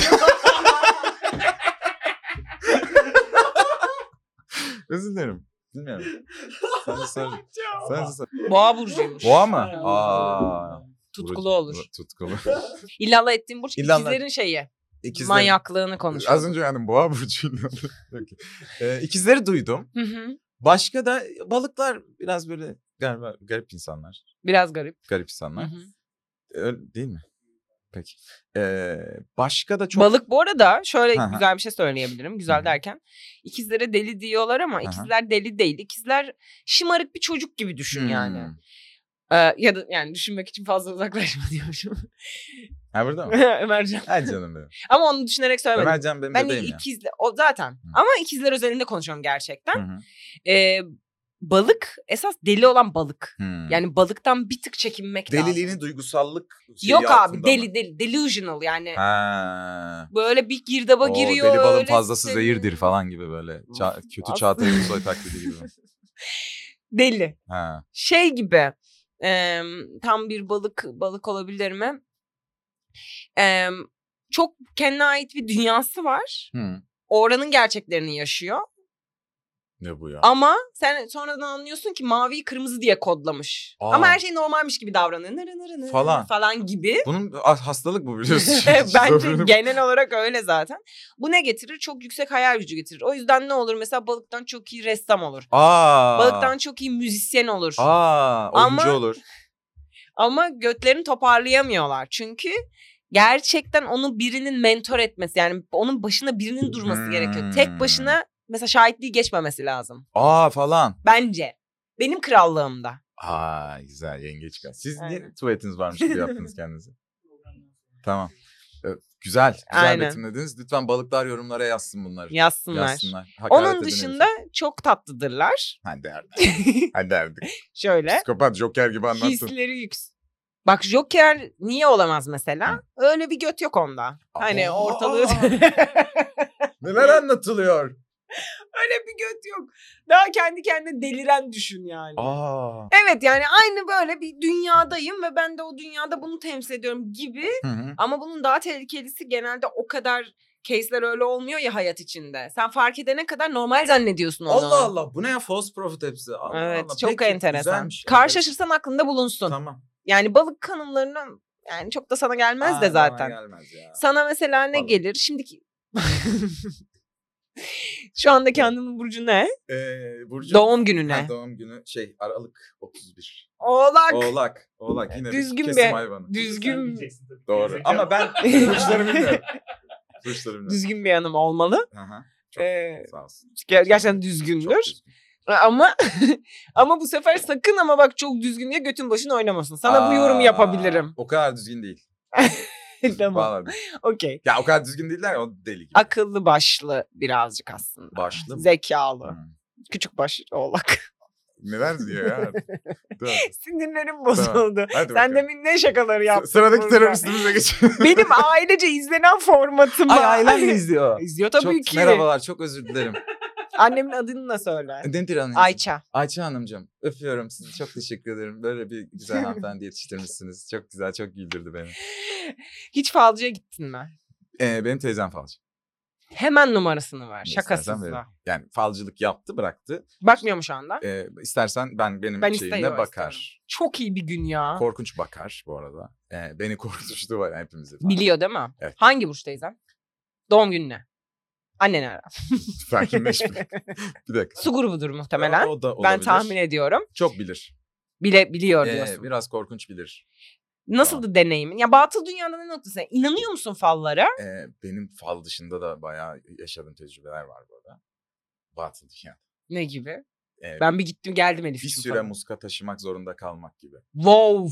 Özür dilerim. Bilmiyorum. Sen de sor. Sen de sor. Boğa burcuymuş. Boğa mı? Aa. Tutkulu olur. Tutkulu. İllallah ettiğin burç İllallah- ikizlerin şeyi. İkizler. Manyaklığını konuşuyor. Az önce yani boğa burcuyla. Okey. Ee, ikizleri duydum. Hı hı. Başka da balıklar biraz böyle galiba garip insanlar. Biraz garip. Garip Hı insanlar. hı. Öyle değil mi? Peki. Ee, başka da çok... Balık bu arada şöyle Hı hı. güzel bir şey söyleyebilirim. Güzel Hı hı. derken ikizlere deli diyorlar ama Hı hı. ikizler deli değil. İkizler şımarık bir çocuk gibi düşün yani. Hmm. Ee, ya da yani düşünmek için fazla uzaklaşma diyormuşum. Ha burada mı? Ömercan. Ay canım benim. Ama onu düşünerek söylemedim. Ömercan benim Ben bebeğim ya. ikizle o zaten. Ama ikizler özelinde konuşuyorum gerçekten. Hı hı. Ee, balık esas deli olan balık. Hmm. Yani balıktan bir tık çekinmek lazım. deliliğini duygusallık şeyi Yok abi altında deli mı? deli delusional yani. Ha. Böyle bir girdaba O giriyor deli balın öyle fazlası seni- zehirdir falan gibi böyle. Ça- kötü Aslında- Çağatay Ulusoy taklidi gibi. Deli. Ha. Şey gibi e, tam bir balık balık olabilir mi? E, çok kendine ait bir dünyası var. Hı. Oranın gerçeklerini yaşıyor. Ne bu ya? Ama sen sonradan anlıyorsun ki maviyi kırmızı diye kodlamış. Aa. Ama her şey normalmiş gibi davranıyor. Nırı nırı nırı Falan. falan gibi. Bunun ah, hastalık bu biliyorsun. Bence Şizofreni- genel olarak öyle zaten. Bu ne getirir? Çok yüksek hayal gücü getirir. O yüzden ne olur? Mesela balıktan çok iyi ressam olur. Aa. Balıktan çok iyi müzisyen olur. Aa, oyuncu Ama- olur. Ama götlerini toparlayamıyorlar. Çünkü gerçekten onu birinin mentor etmesi, yani onun başına birinin durması Hmm. gerekiyor. Tek başına mesela şahitliği geçmemesi lazım. Aa falan. Bence. Benim krallığımda. Aa güzel yengeç kız. Siz niye Aynen. tuvaletiniz varmış gibi yaptınız kendinizi? Tamam. Evet, güzel. Güzel Aynen. betimlediniz. Lütfen balıklar yorumlara yazsın bunları. Yazsınlar. Yazsınlar. Hakaret Onun edin dışında herife. çok tatlıdırlar. Ha derdik. Ha derdik. Şöyle. Psikopat Joker gibi anlattın. Hisleri yüksek. Bak Joker niye olamaz mesela? Hı. Öyle bir göt yok onda. Hani Aa! ortalığı... Neler anlatılıyor? Öyle bir göt yok. Daha kendi kendine deliren düşün yani. Aa. Evet yani aynı böyle bir dünyadayım ve ben de o dünyada bunu temsil ediyorum gibi. Hı hı. Ama bunun daha tehlikelisi genelde o kadar case'ler öyle olmuyor ya hayat içinde. Sen fark edene kadar normal zannediyorsun onu. Allah Allah bu ne ya false prophet hepsi. Allah Evet Allah. çok Peki, enteresan. güzelmiş. Karşılaşırsan aklında bulunsun. Tamam. Yani balık hanımlarının yani çok da sana gelmez Aa, de bana zaten. gelmez ya. Sana mesela ne Balık. gelir? Şimdiki... Şu andaki hanımın burcu ne? Ee, Burcu. Doğum günü ne? Ha, doğum günü şey Aralık otuz bir. Oğlak. Oğlak. Oğlak yine Düzgün bir kesim bir- hayvanı. Sen Düzgün diyeceksin tabii. Doğru. Gerizekalı. Ama ben burçları bilmiyorum. Burçları bilmiyorum. düzgün bir hanım olmalı. Hı hı. Çok Ee, sağ olsun. ger- gerçekten Çok düzgündür. düzgün. Ama ama bu sefer sakın ama bak çok düzgün diye götün başın oynamasın. Sana bu yorumu Aa, yapabilirim. O kadar düzgün değil. Tamam. Vallahi. Okey. Ya o kadar düzgün değiller ya o deli gibi. Akıllı başlı birazcık aslında. Başlı mı? Zekalı. Hı. Küçük baş oğlak. Neler diyor ya? Dur. Sinirlerim bozuldu. Hadi Sen bakalım. demin ne şakaları S- yaptın? Sıradaki burada? teröristimize geçelim. Benim ailece izlenen formatım Ay var. ailem mi izliyor? İzliyor tabii Çok, ki. merhabalar çok özür dilerim. Annemin adını da söyle. Dentir Hanım. Ayça. Ayça Hanımcığım öpüyorum sizi çok teşekkür ederim. Böyle bir güzel hanımefendi yetiştirmişsiniz. Çok güzel çok güldürdü beni. Hiç falcıya gittin mi? Ee, benim teyzem falcı. Hemen numarasını ver. İstersen Şakasız veririm. da. Yani falcılık yaptı bıraktı. Bakmıyor mu şu anda? Ee, istersen ben benim Ben şeyime isterim, bakar. isterim. Çok iyi bir gün ya. Korkunç bakar bu arada. Ee, beni korkutmuştu var hepimizi. Biliyor değil mi? Evet. Hangi burç teyzen? Doğum gününe. Anneni ara. Sakinleş bir, bir dakika. Su grubudur muhtemelen. O, o da Ben olabilir. tahmin ediyorum. Çok bilir. Bile biliyor Ee, diyorsun. biraz korkunç bilir. Nasıldı deneyimin? Ya batıl dünyada ne noktası? İnanıyor musun fallara? Ee, benim fal dışında da bayağı yaşadığım tecrübeler var bu arada. Batıl dünya. Ne gibi? Ee, Ben bir gittim geldim Elif bir için süre falan. muska taşımak zorunda kalmak gibi. Wow.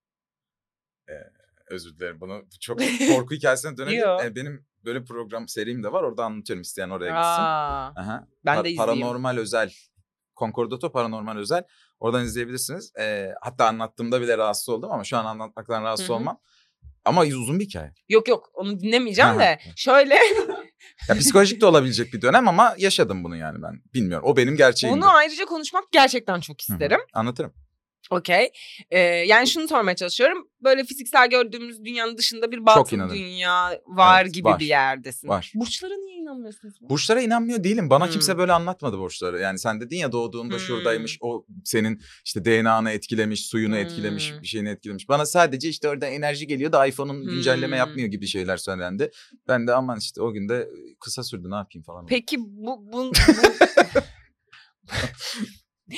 Özür dilerim bunu çok korku hikayesine dönelim. Yo. Ee, benim böyle program serim de var orada anlatıyorum isteyen oraya gitsin. Aa, Aha. ben Pa- de izleyeyim. Paranormal özel. Concordato Paranormal özel. Oradan izleyebilirsiniz. Ee, hatta anlattığımda bile rahatsız oldum ama şu an anlatmaktan rahatsız Hı hı. olmam. Ama uzun bir hikaye. Yok yok onu dinlemeyeceğim Aha. de şöyle Ya psikolojik de olabilecek bir dönem ama yaşadım bunu yani ben. Bilmiyorum. O benim gerçeğimdi. onu ayrıca konuşmak gerçekten çok Hı hı. isterim. Anlatırım. Okey. Ee, yani şunu sormaya çalışıyorum. Böyle fiziksel gördüğümüz dünyanın dışında bir batıl inanırım. dünya var Evet, gibi var. bir yerdesin. Var. Burçlara niye inanmıyorsunuz? Burçlara inanmıyor değilim. Bana Hmm. kimse böyle anlatmadı burçları. Yani sen dedin ya doğduğunda Hmm. şuradaymış. O senin işte D N A'nı etkilemiş, suyunu Hmm. etkilemiş, bir şeyini etkilemiş. Bana sadece işte orada enerji geliyor da iPhone'un güncelleme Hmm. yapmıyor gibi şeyler söylendi. Ben de aman işte o gün de kısa sürdü ne yapayım falan. Peki bu bu, bu,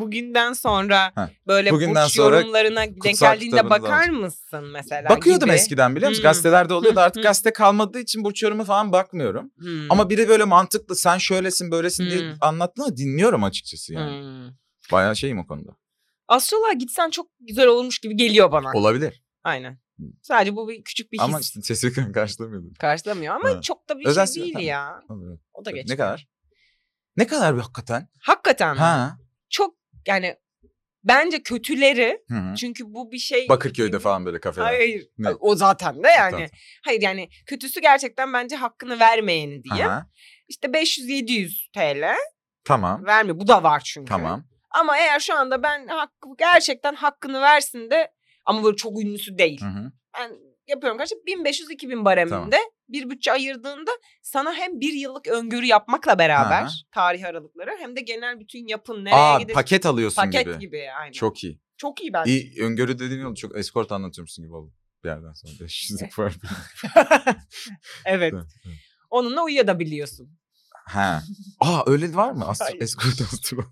bugünden sonra Heh. böyle Bugünden burç sonra yorumlarına denk kutsal geldiğinde kitabınızı bakar alacağım. mısın mesela? Bakıyordum gibi? eskiden biliyor musun? Hmm. Gazetelerde oluyordu, Hı, artık hı. gazete kalmadığı için burç yorumu falan bakmıyorum. Hmm. Ama biri böyle mantıklı, sen şöylesin böylesin diye Hmm. anlattığında dinliyorum açıkçası yani. Hmm. Bayağı şeyim o konuda. Astroloğa gitsen çok güzel olurmuş gibi geliyor bana. Olabilir. Aynen. Sadece bu bir küçük bir his. Ama işte sesi karşılamıyordum. Karşılamıyor ama Ha. çok da bir Özel şey değil tamam. ya. Olur. O da Ne geçmiyor. kadar? Ne kadar bir hakikaten? Hakikaten mi? Ha. Çok yani bence kötüleri Hı hı. çünkü bu bir şey. Bakırköy'de falan böyle kafeler. Hayır. Ne? O zaten de yani. Tamam. Hayır yani kötüsü gerçekten bence hakkını vermeyeni diye. Aha. İşte beş yüz yedi yüz T L Tamam. vermiyor. Bu da var çünkü. Tamam. Ama eğer şu anda ben hakkı, gerçekten hakkını versin de ama böyle çok ünlüsü değil. Hı hı. Ben yapıyorum kaç? bin beş yüz iki bin bareminde Tamam. bir bütçe ayırdığında sana hem bir yıllık öngörü yapmakla beraber Aha. tarih aralıkları hem de genel bütün yapın nereye Aa, gidecek. paket alıyorsun Paket gibi. gibi aynen. Çok iyi. Çok iyi bence. İyi, öngörü dediğin oldu. Çok escort anlatıyormuşsun gibi oldu. Bir yerden sonra beş yüzlük var. Evet. Evet, evet. Onunla uyuyabiliyorsun. Ha. Aa, öyle var mı? Astro, Hayır. escort astro.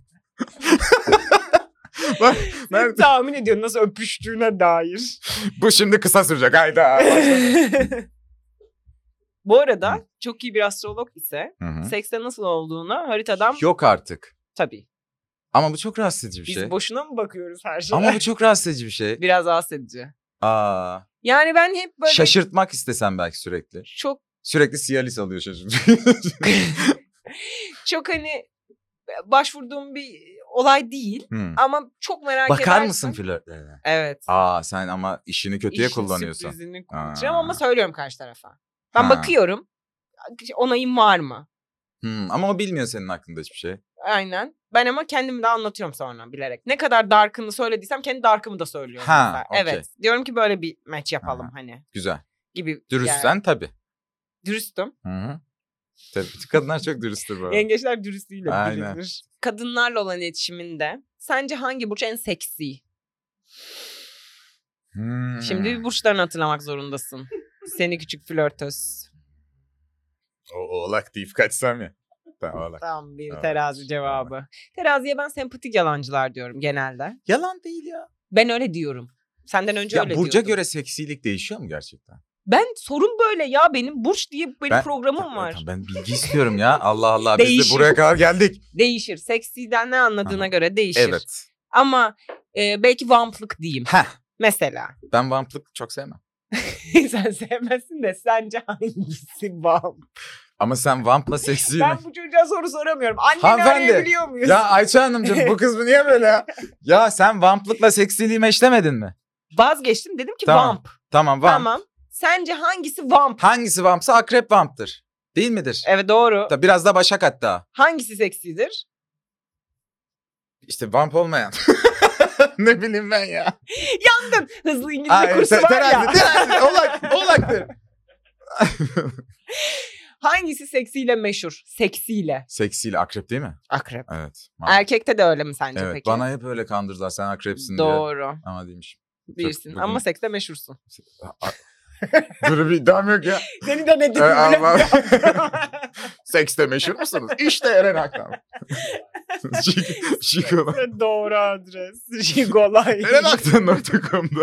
Bak, nerede? Tahmin ediyorum nasıl öpüştüğüne dair. Bu şimdi kısa sürecek. Hayda. Bu arada Hı. çok iyi bir astrolog ise Hı hı. sekste nasıl olduğunu haritadan Yok artık. tabii. Ama bu çok rahatsız edici bir Biz şey. boşuna mı bakıyoruz her şeye? Ama bu çok rahatsız edici bir şey. Biraz rahatsız edici. Aa. Yani ben hep böyle Şaşırtmak istesem belki sürekli. çok Sürekli Cialis alıyor şaşırt. çok hani başvurduğum bir olay değil Hmm. ama çok merak Bakar edersen. mısın flörtlerine? Evet. Aa, sen ama işini kötüye İşin kullanıyorsun. sürprizini kullanacağım Aa. ama söylüyorum karşı tarafa. Ben Ha. bakıyorum. Onayım var mı? Hmm, ama o bilmiyor senin hakkında hiçbir şey. Aynen. Ben ama kendimi de anlatıyorum sonra bilerek. Ne kadar dark'ını söylediysem kendi dark'ımı da söylüyorum. Ha, mesela. okey. Evet. Diyorum ki böyle bir match yapalım Aha. hani Güzel. gibi. Dürüstsen yani. tabii. Dürüstüm. Hı hı. Tabii. Bütün kadınlar çok dürüsttür bu arada. Yengeçler dürüstlüğüyle Aynen. bilinir. Kadınlarla olan iletişiminde sence hangi burç en seksi? Hmm. Şimdi burçlarını hatırlamak zorundasın. Seni küçük flörtöz. O, oğlak deyip kaçsam ya. Tamam, oğlak. Tam bir Evet, terazi cevabı. Teraziye ben sempatik yalancılar diyorum genelde. Yalan değil ya. Ben öyle diyorum. Senden önce Ya öyle burca diyordum. göre seksilik değişiyor mu gerçekten? Ben sorun böyle ya benim burç diye benim Ben- programım Tamam, var. tamam, ben bilgi istiyorum ya. Allah Allah, biz de Değişir. buraya kadar geldik. Değişir. Seksiden ne anladığına Aha. göre değişir. Evet. Ama e, belki vamplık diyeyim. Heh. Mesela. Ben vamplık çok sevmem. Sen sevmezsin de sence hangisi vamp? Ama sen vampla seksi mi? Ben bu çocuğa soru soramıyorum. Anneni Hanımefendi, arayabiliyor muyuz? Ya Ayça Hanımcığım, bu kız mı niye böyle ya? Ya sen vamplıkla seksiliği meşlemedin mi? Vazgeçtim dedim ki Tamam, vamp. Tamam vamp. Tamam. Sence hangisi vamp? Hangisi vampsa akrep vamptır. Değil midir? Evet doğru. Tabii biraz da başak hatta. Hangisi seksidir? İşte vamp olmayan. Ne bileyim ben ya. Yandın. Hızlı İngilizce Hayır, kursu te- var terazi, ya. terazi, oğlak, oğlaktır. Hangisi seksiyle meşhur? Seksiyle. Seksiyle akrep değil mi? Akrep. Evet. Erkekte de öyle mi sence Evet, peki? bana hep öyle kandırdılar, sen akrepsin diye. Doğru. Ama değilmiş. Bilirsin bugün- ama sekste meşhursun. Böyle bir iddiam yok ya. Seni denedim. Ee, Allah. Sekste meşhur musunuz? İşte Eren Aktan. Şiko. Doğru adres. Jigolay. eren aktan nokta com'da.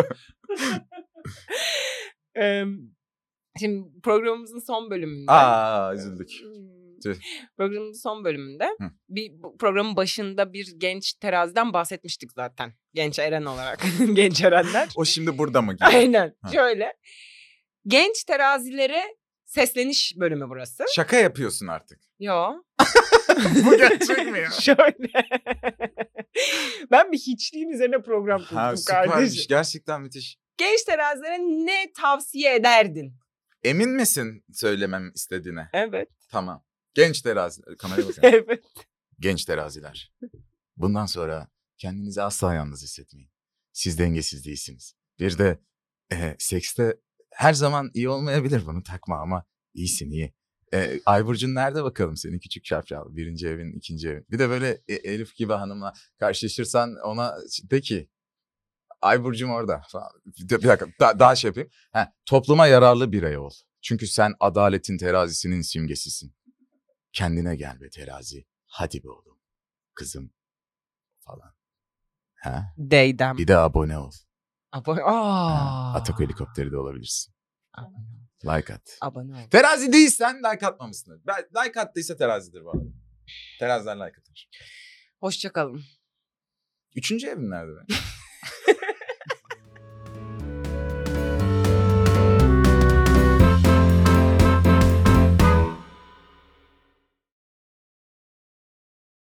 Ee, Şimdi programımızın son bölümünde. Aa, üzüldük. Tüh. Programımızın son bölümünde Hı. bir bu programın başında bir genç teraziden bahsetmiştik zaten. Genç Eren olarak. Genç Erenler. O şimdi burada mı? Gibi? Aynen. Ha. Şöyle. Genç terazilere sesleniş bölümü burası. Şaka yapıyorsun artık. Yo. Bu gerçek mi ya? Şöyle. Ben bir hiçliğin üzerine program kurdum Ha, kardeşim. süpermiş. Gerçekten müthiş. Genç terazilere ne tavsiye ederdin? Emin misin söylemem istediğine? Evet. Tamam. Genç terazi. Kameraya bakın. Evet. Genç teraziler. Bundan sonra kendinizi asla yalnız hissetmeyin. Siz dengesiz değilsiniz. Bir de e, sekste her zaman iyi olmayabilir, bunu takma ama iyisin iyi. E, Ayburcu'nun nerede bakalım senin küçük şapşal? Birinci evin, ikinci evin. Bir de böyle e, Elif gibi hanımla karşılaşırsan ona de ki Ayburcu'm orada falan. Bir, bir dakika da, daha şey yapayım. Ha, topluma yararlı birey ol. Çünkü sen adaletin terazisinin simgesisin. Kendine gel be terazi. Hadi be oğlum. Kızım falan. Ha? Deydem. Bir de abone ol. Abone. Ha, Aa. Atak helikopteri de olabilirsin. Like at. Abone ol. Terazi değilsen like atmamışsındır. Ben, like attıysa terazidir bu arada. Teraziler like atar. Hoşça kalın. Üçüncü evim nerede be?